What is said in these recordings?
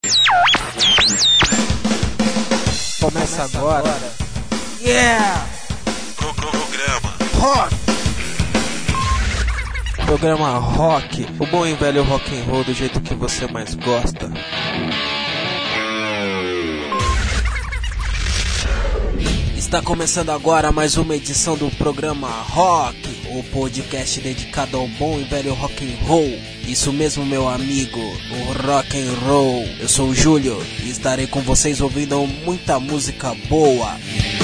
Começa agora. Yeah! Programa Rock, o bom e velho rock and roll do jeito que você mais gosta. Está começando agora mais uma edição do programa Rock, o podcast dedicado ao bom e velho rock and roll. Isso mesmo, meu amigo, o rock and roll. Eu sou o Júlio e estarei com vocês ouvindo muita música boa.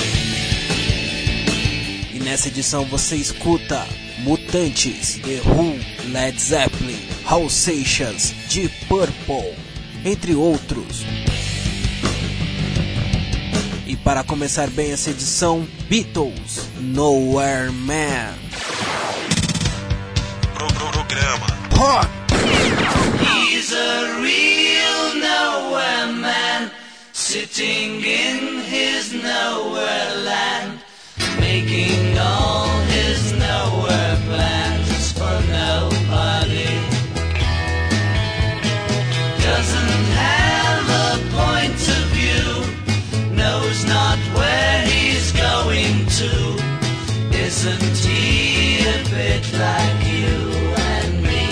E nessa edição você escuta Mutantes, The Who, Led Zeppelin, Alsatians, Deep Purple, entre outros. E para começar bem essa edição, Beatles, Nowhere Man. Programa Rock. He's a real nowhere man, sitting in his nowhere land, making all his nowhere plans for nobody. Doesn't have a point of view, knows not where he's going to. Isn't he a bit like you and me?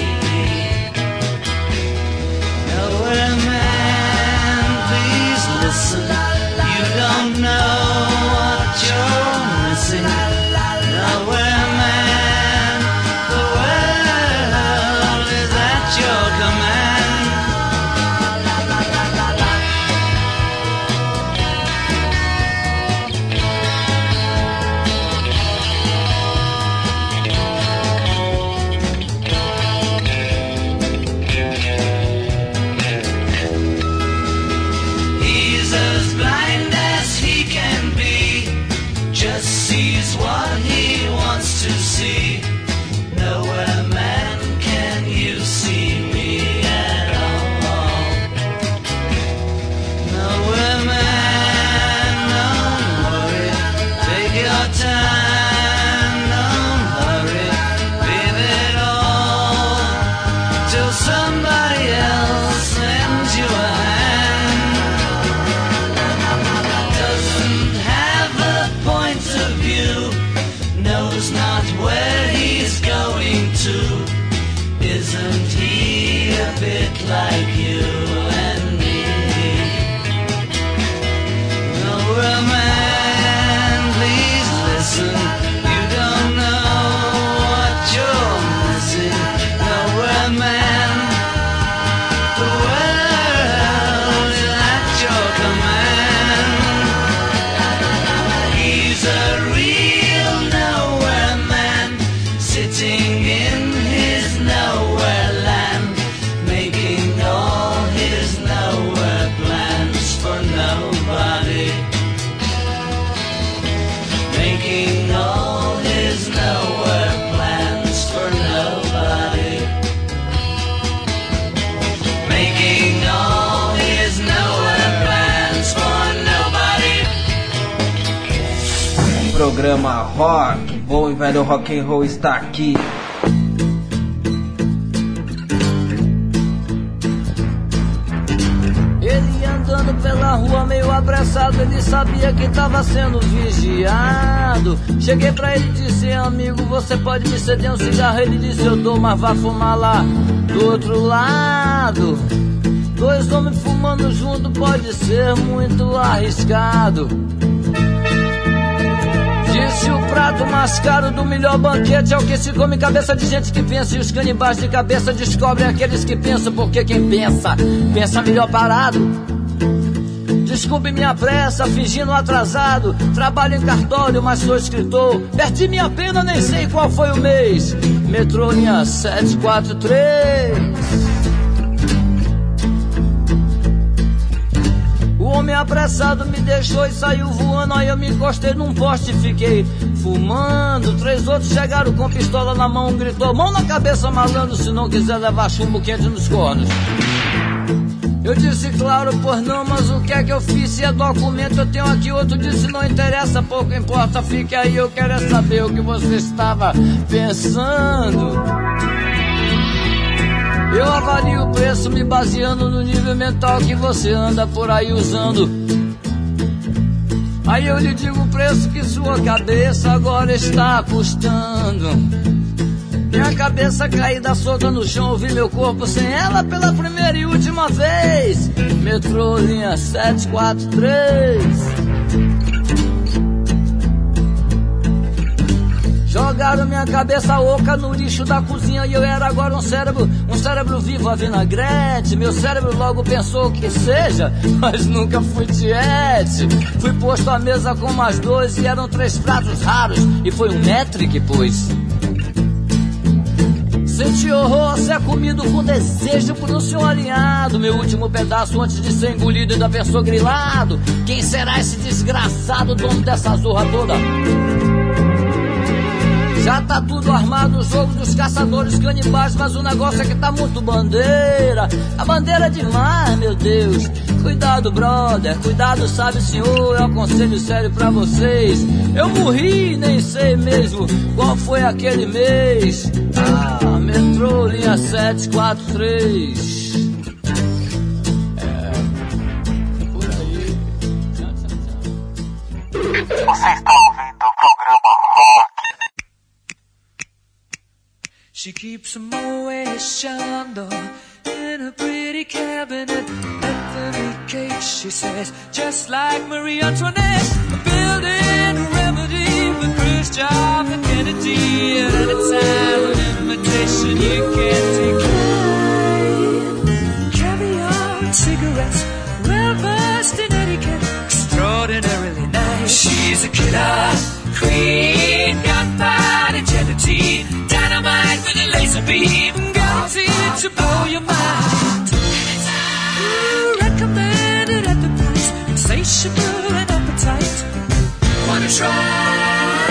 Nowhere man, please listen. You don't know what you're missing. Nowhere man, the world is at your command. He's as blind as he can be, just sees what he wants to see. Nowhere man, can you see me at all? Nowhere man, don't worry, take your time, don't hurry, leave it all till somebody else lends you a hand. Doesn't have a point of view, knows not where he's going to. Isn't he a bit like you and me? Nowhere man, please listen. You don't know what you're missing. Nowhere man, the world is at your command. He's a real nowhere man, sitting in his nowhere land, making all his nowhere plans for nobody. Making all his nowhere plans for nobody. Making all his nowhere plans for nobody. Programa Rock, bom e velho rock and roll está aqui. Ele andando pela rua meio apressado, ele sabia que estava sendo vigiado. Cheguei pra ele e disse: amigo, você pode me ceder um cigarro? Ele disse: eu dou, mas vá fumar lá do outro lado. Dois homens fumando junto pode ser muito arriscado. Disse: o prato mais caro do melhor banquete é o que se come cabeça de gente que pensa. E os canibais de cabeça descobrem aqueles que pensam, porque quem pensa, pensa melhor parado. Desculpe minha pressa, fingindo atrasado. Trabalho em cartório, mas sou escritor. Perdi minha pena, nem sei qual foi o mês. Metrô linha 743. O homem apressado me deixou e saiu voando. Aí eu me encostei num poste e fiquei fumando. Três outros chegaram com pistola na mão. Um gritou: mão na cabeça, malandro, se não quiser levar chumbo quente nos cornos. Eu disse: claro, pois não, mas o que é que eu fiz? Se é documento eu tenho aqui. Outro disse: não interessa, pouco importa, fique aí. Eu quero é saber o que você estava pensando. Eu avalio o preço me baseando no nível mental que você anda por aí usando. Aí eu lhe digo o preço que sua cabeça agora está custando. Minha cabeça caída solta no chão, ouvi meu corpo sem ela pela primeira e última vez. Metrô, linha 743. Jogaram minha cabeça oca no lixo da cozinha e eu era agora um cérebro vivo a vinagrete. Meu cérebro logo pensou que seja, mas nunca fui tiete. Fui posto à mesa com mais dois e eram 3 pratos raros e foi um metric, pois. Senti horror a ser comido com desejo por um senhor alinhado. Meu último pedaço antes de ser engolido ainda pensou grilado. Quem será esse desgraçado dono dessa zorra toda? Já tá tudo armado, o jogo dos caçadores canibais, mas o negócio é que tá muito bandeira. A bandeira é demais, meu Deus. Cuidado, brother, cuidado, sabe, senhor, é um conselho sério pra vocês. Eu morri, nem sei mesmo qual foi aquele mês. Metrô, linha 743. Por aí. Você está ouvindo o programa Rock. She keeps a Moet Chandon in a pretty cabinet. Anthony cake, she says, just like Marie Antoinette. A building remedy for Khrushchev and Kennedy. At any time, an invitation you can't decline. Caviar and cigarettes, well versed in etiquette, extraordinarily nice. She's a killer queen, gunpowder gelatine, dynamite with a laser beam, guaranteed to blow your mind. Recommended at the price, insatiable and appetite. Wanna try?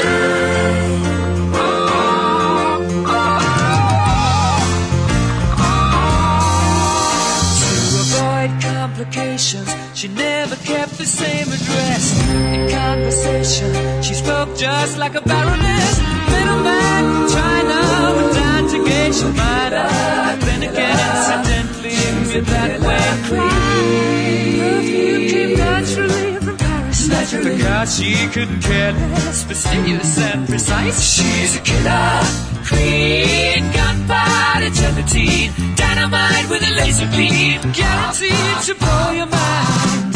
To avoid complications, she never kept the same address. In conversation, she spoke just like a baroness. Middleman from China went down to Geisha Minor. Then again, incidentally, with that way. Perfume came naturally from Paris. Because she couldn't care less, fastidious and precise. She's a killer queen, gunpowder gelatine, dynamite with a laser beam, guaranteed to blow your mind.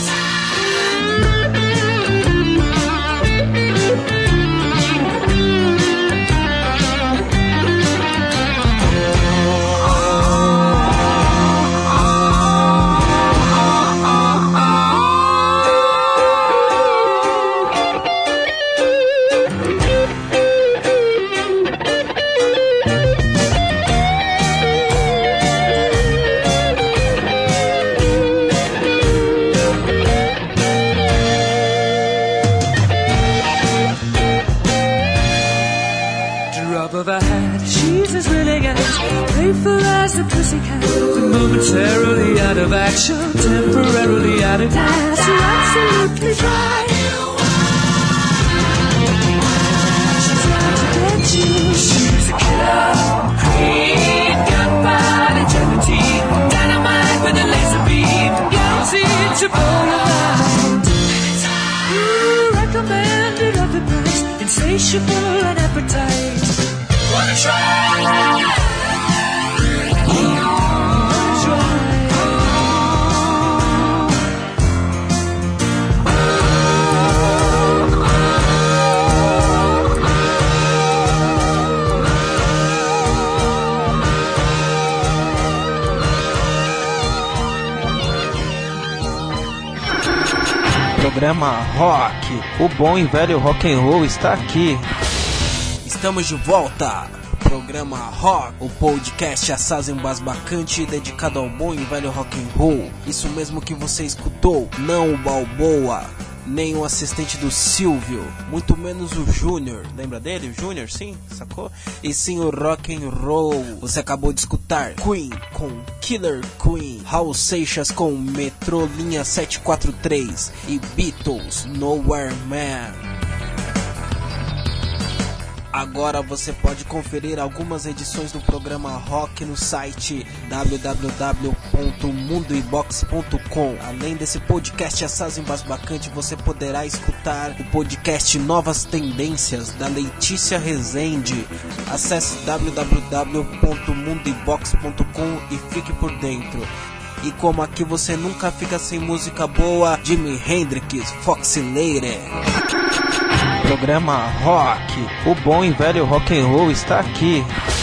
The pussycat, momentarily out of action, temporarily out of gas, you're absolutely dry. She's out to get you. She's a killer queen, gunpowder gelatine, dynamite with a laser beam, guaranteed to blow your mind. Recommended at the price, insatiable and appetite. Wanna try? Programa Rock, o bom e velho rock and roll está aqui. Estamos de volta. Programa Rock, o podcast assaz embasbacante dedicado ao bom e velho rock and roll. Isso mesmo que você escutou, não o Balboa, nem o assistente do Silvio, muito menos o Júnior. Lembra dele? O Júnior, sim? Sacou? E sim o rock and roll. Você acabou de escutar Queen com Killer Queen, Raul Seixas com Metrô Linha 743 e Beatles Nowhere Man. Agora você pode conferir algumas edições do programa Rock no site www.mundoibox.com. Além desse podcast Assaz Embasbacante, você poderá escutar o podcast Novas Tendências da Letícia Rezende. Acesse www.mundoibox.com e fique por dentro. E como aqui você nunca fica sem música boa, Jimi Hendrix, Foxy Lady. Programa Rock, o bom e velho rock and roll está aqui.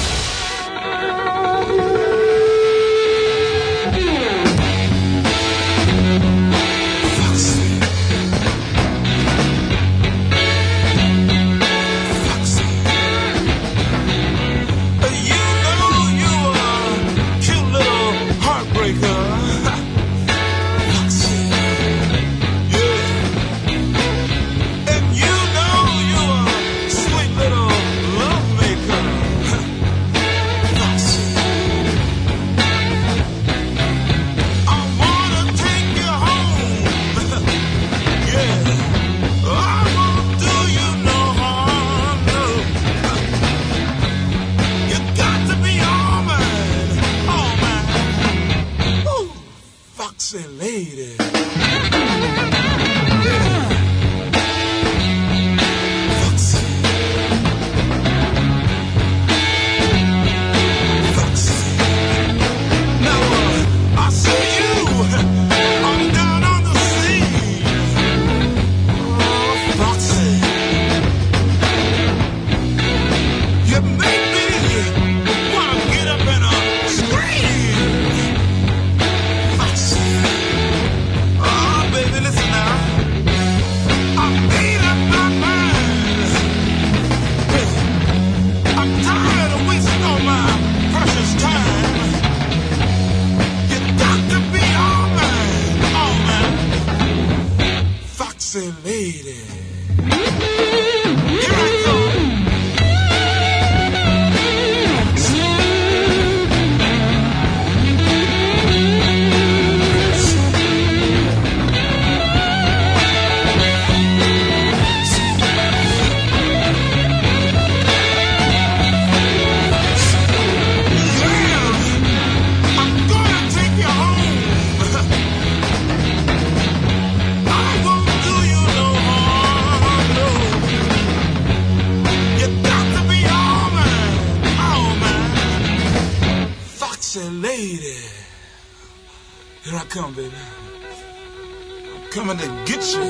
Coming to get you.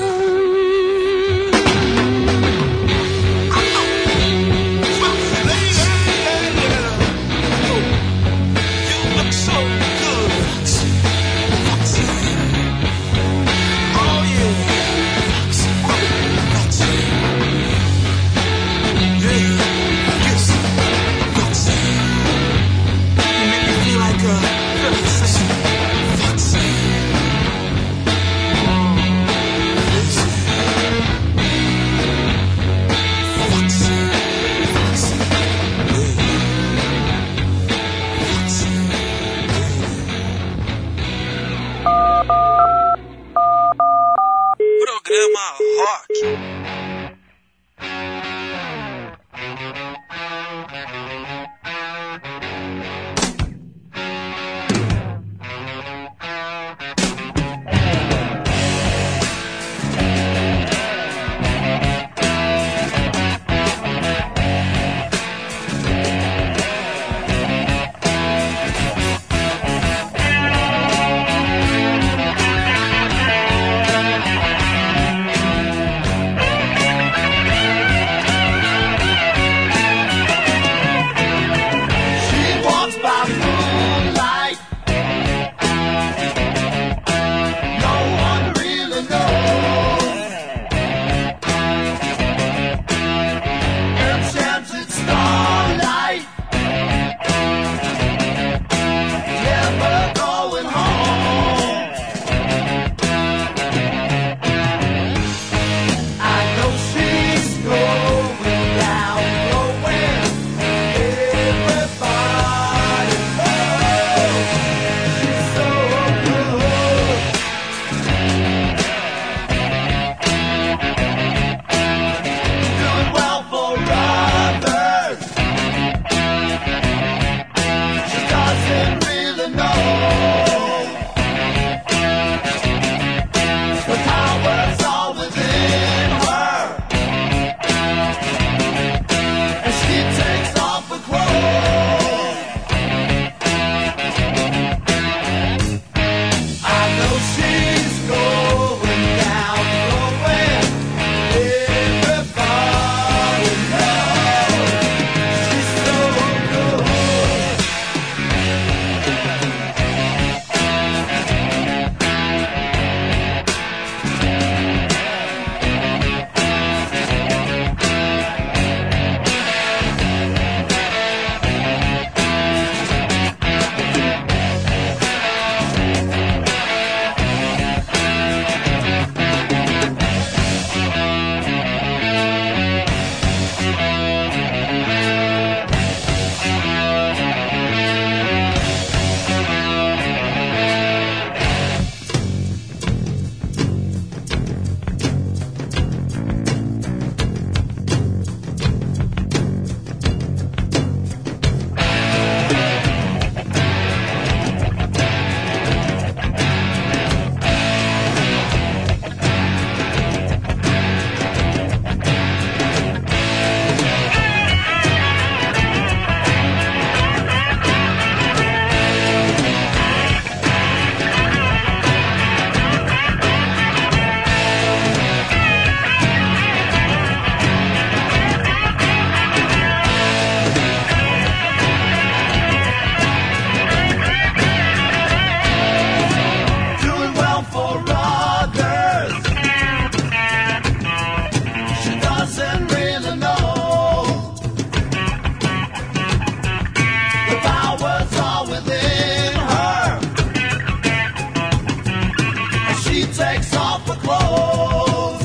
he takes off her clothes.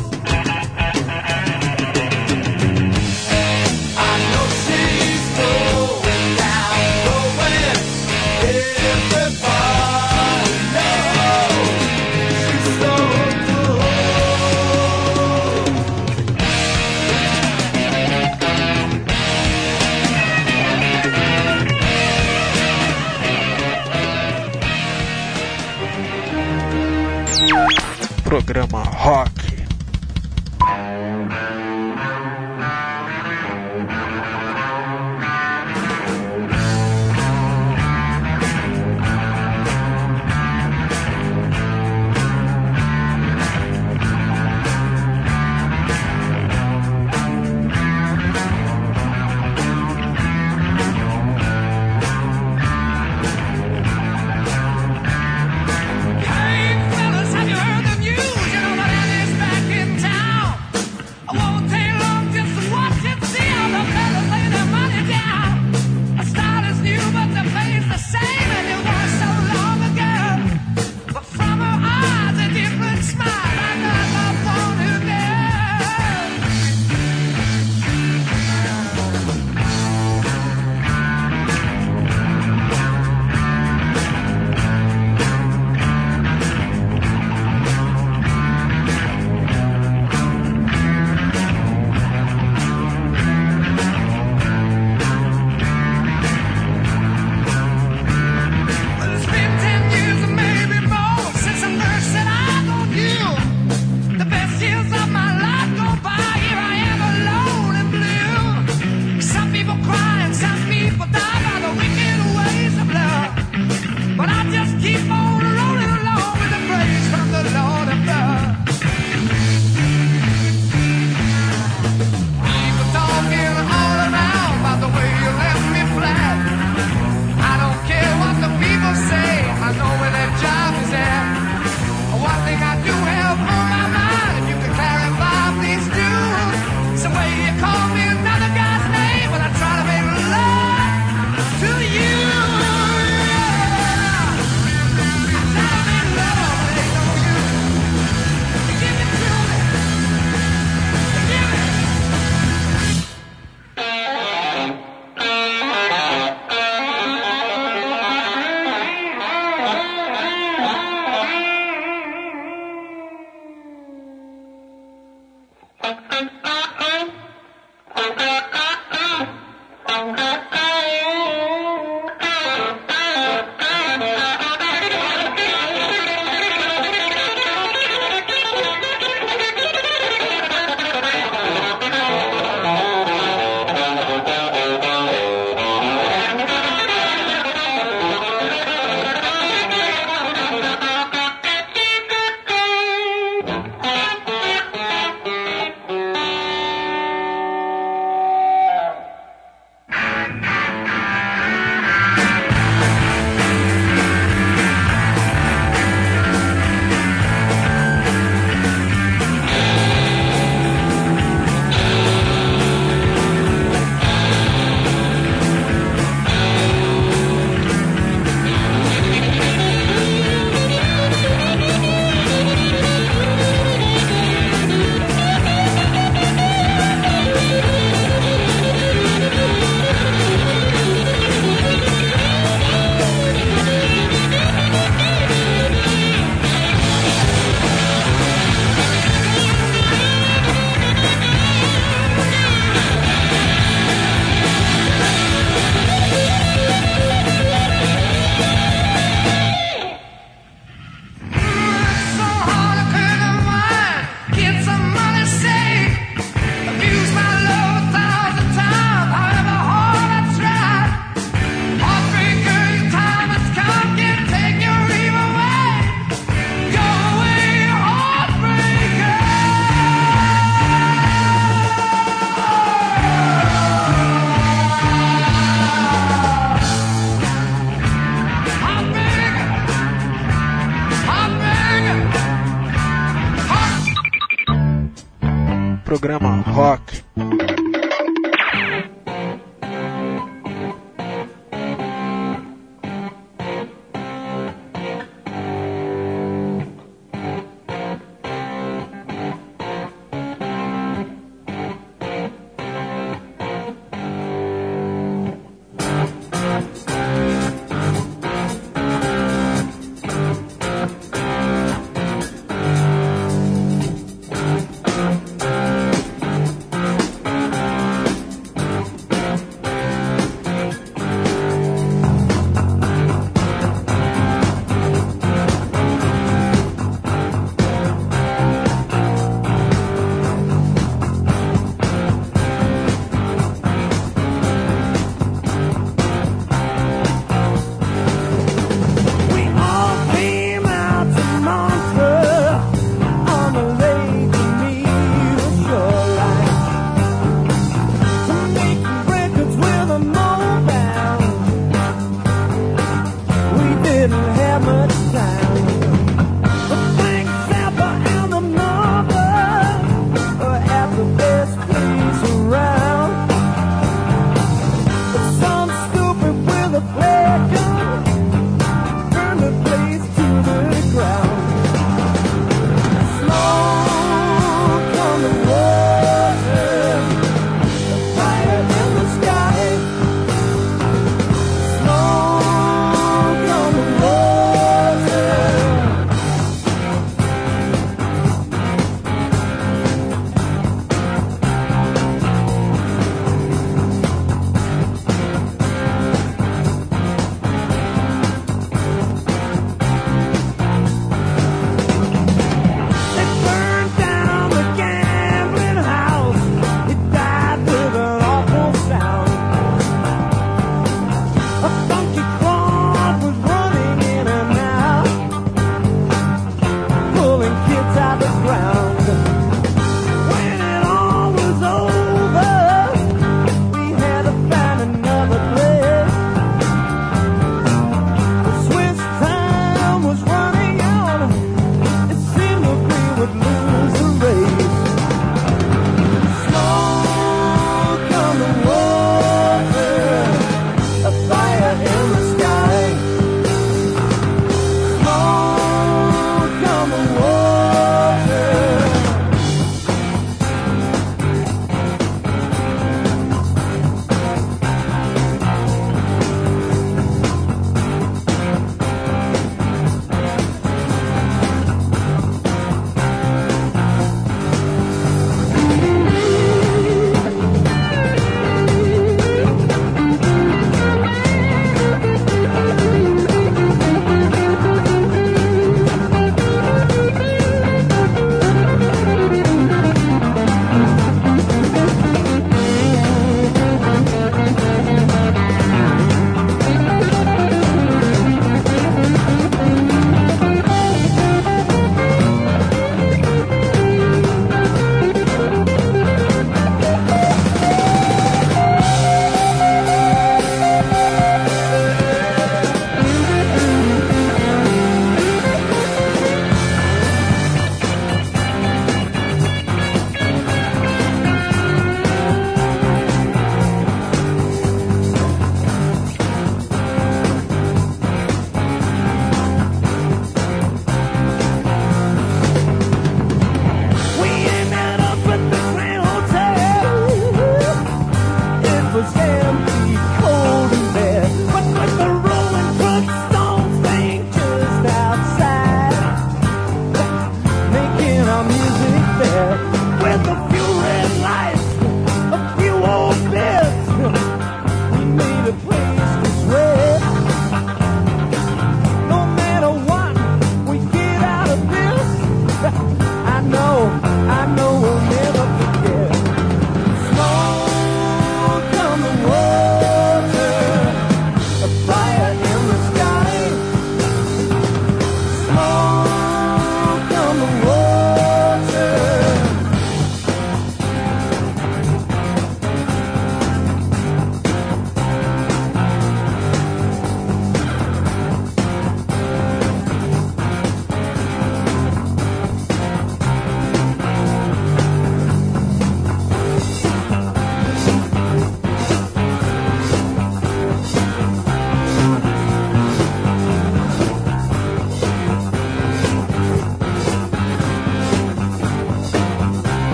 I know she's going down, going. Everybody knows she's so cool. Programa Rock. Hey fellas, have you heard the news? You know that Annie's back in town. I won't take long just to watch and see how the fellas lay their money down. A style is new, but the pay's the same, and it was so long ago. But from her eyes, a different smile. I got the phone who knows. Well, it's been 10 years or maybe more since I first set eyes on you. The best years of my life go by. Here I am alone and blue. Some people cry and some people die by the wicked ways of love. But I just keep on rolling along with the praise from the Lord above. People talking all around about the way you left me flat. I don't care what the people say, I know where their job is at. One thing I do have on my mind, if you could clarify, please do. It's the way you call me another guy's name, but I try to make love to you. I try to make love, but ain't no use. Give it to me. Give it. Programa Rock.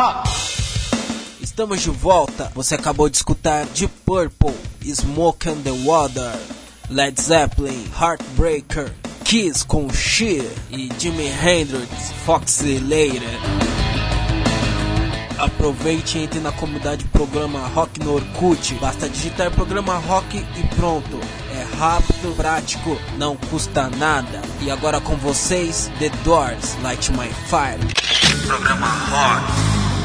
rock. Estamos de volta. Você acabou de escutar Deep Purple, Smoke on the Water, Led Zeppelin, Heartbreaker, Kiss com Cher e Jimi Hendrix, Foxy Lady. Aproveite e entre na comunidade Programa Rock no Orkut. Basta digitar Programa Rock e pronto. É rápido, prático, não custa nada. E agora com vocês, The Doors, Light My Fire. Programa Rock.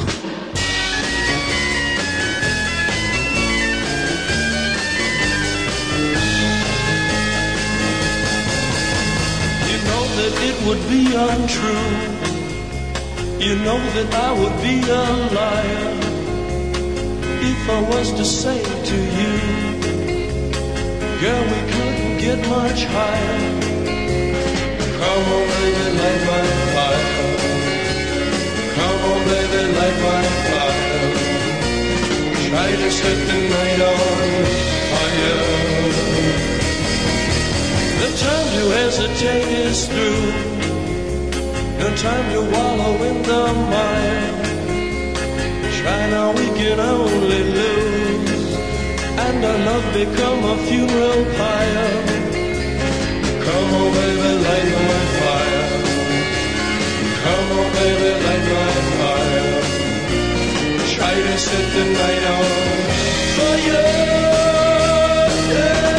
You know that it would be untrue. You know that I would be a liar if I was to say to you, girl, we couldn't get much higher. Come on, baby, light my fire. Come on, baby, light my fire. Try to set the night on fire. The time to hesitate is through. No time to wallow in the mire. Try now, we can only lose, and our love become a funeral pyre. Come on, baby, light my fire. Come on, baby, light my fire. Try to set the night on fire. Yeah.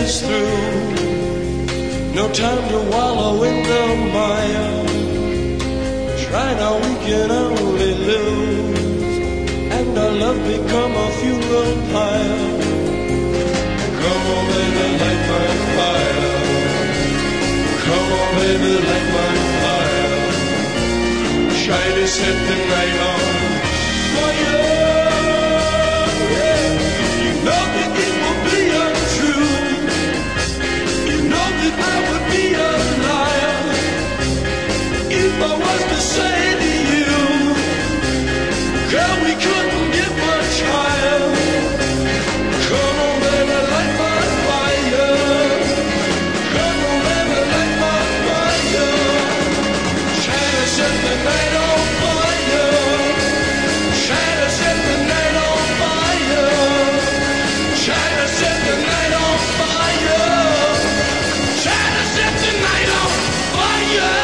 is through. No time to wallow in the mire. Try now, we can only lose, and our love become a funeral pyre. Come on, baby, light my fire. Come on, baby, light my fire. Try to set the night on fire. Yeah. You know that it will be untrue. You know that I would be a liar if I was to say to you, girl, we couldn't get much higher. Come on, baby, light my fire. Come on, baby, light my fire. Try to set the night on fire. Try to set the night on fire. Try to set the night on fire. Try to set the night on fire.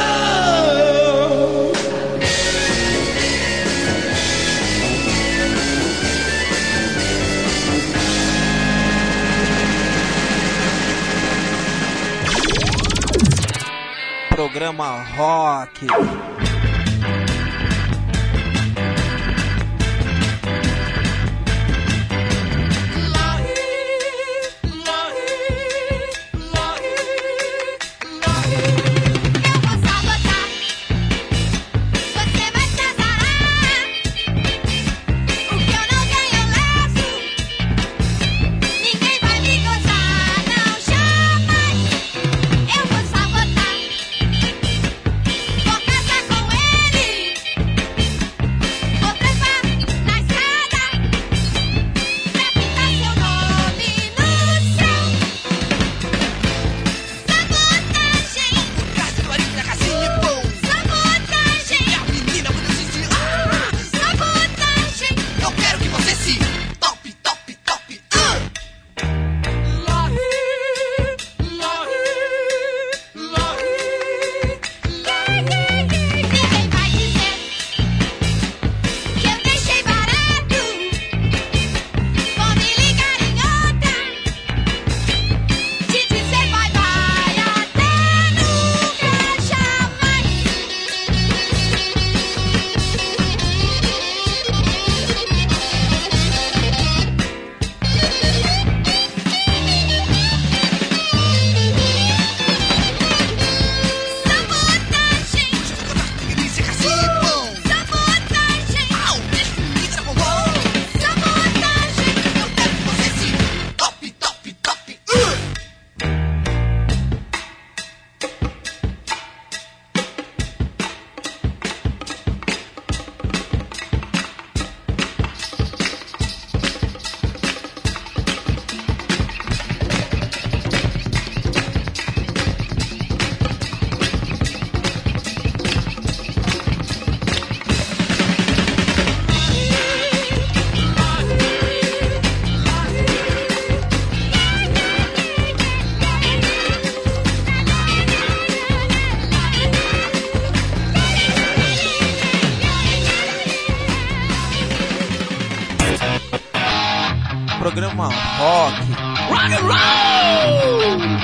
Programa Rock. Programa Rock. Rock and roll!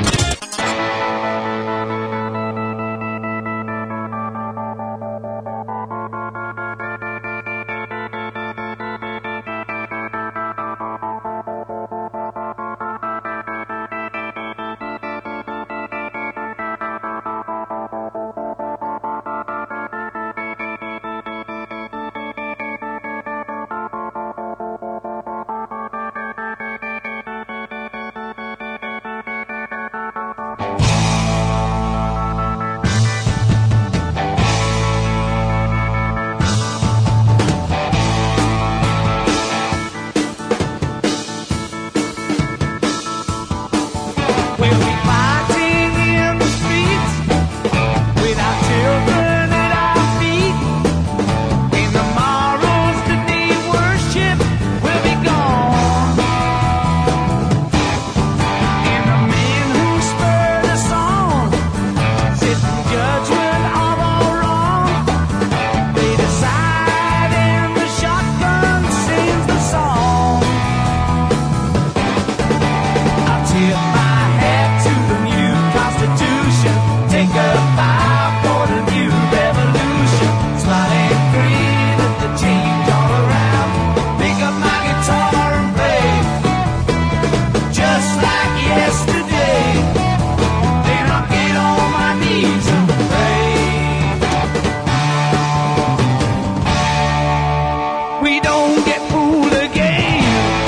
We don't get fooled again.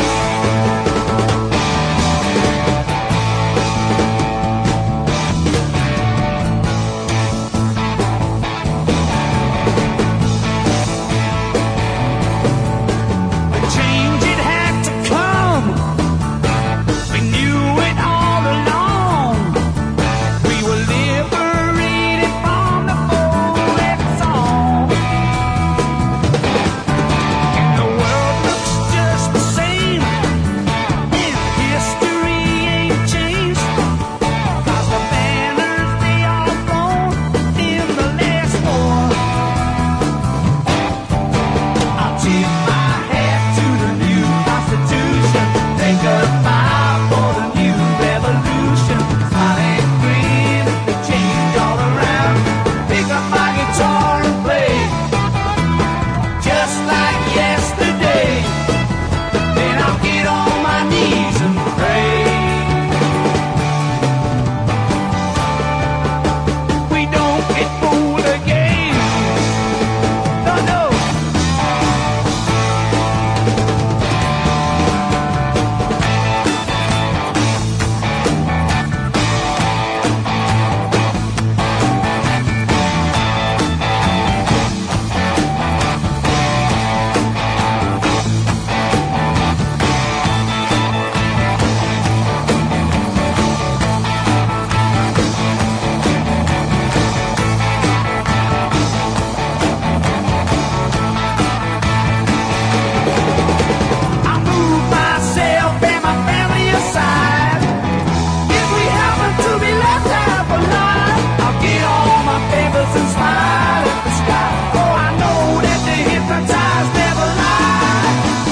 The change it had to come. We knew it all along. We were liberated from the bullet song. And the world looks just the same. And history ain't changed. 'Cause the banners, they all flown in the last war. I'll tip my hat to the new Constitution. Say goodbye for the new revolution. Smile and grin, the change all around. Pick up my guitar and play, just like yesterday. Then I'll get on my knees and pray. We don't get fooled again. No, no. I move myself and my family aside. If we happen to be left half alive, I'll get on my papers and smile at the sky. Oh, I know that the hypnotized never lie.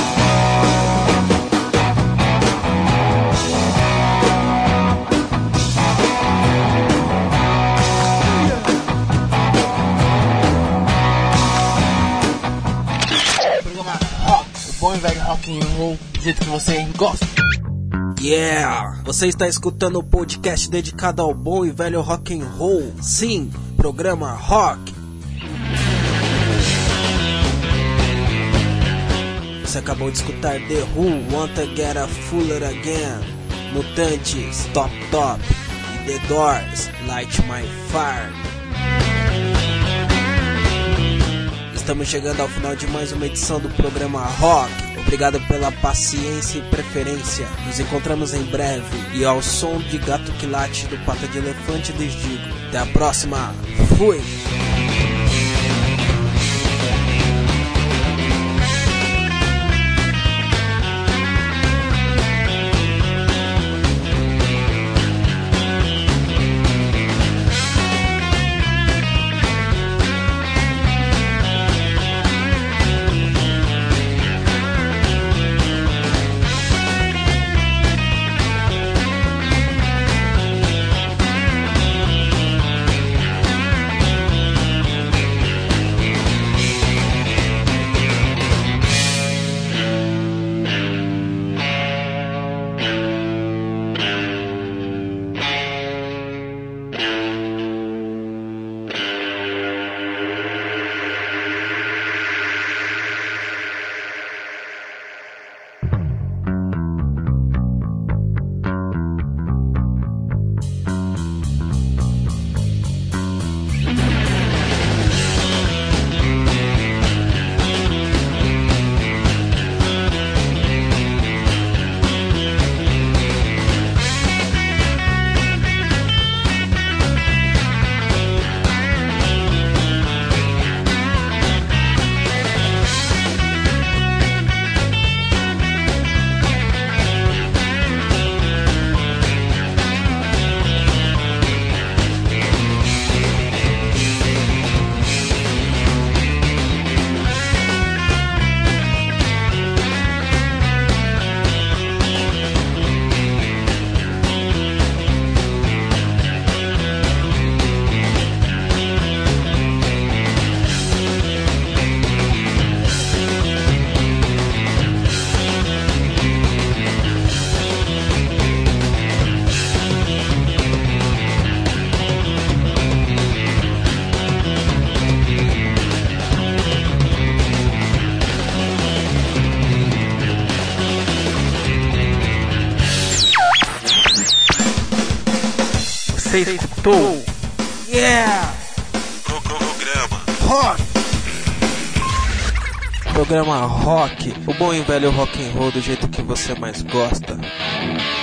Programa Rock, o bom e velho rock and roll, do jeito que você gosta. Yeah! Você está escutando o podcast dedicado ao bom e velho rock and roll. Sim, programa Rock. Você acabou de escutar The Who, Want to Get a Fuller Again, Mutantes, Top Top e The Doors, Light My Fire. Estamos chegando ao final de mais uma edição do programa Rock. Obrigado pela paciência e preferência. Nos encontramos em breve e ao som de gato que late do pata de elefante lhes digo. Até a próxima. Fui! Você escutou? Yeah! Programa Rock! Programa Rock, o bom e velho rock and roll do jeito que você mais gosta.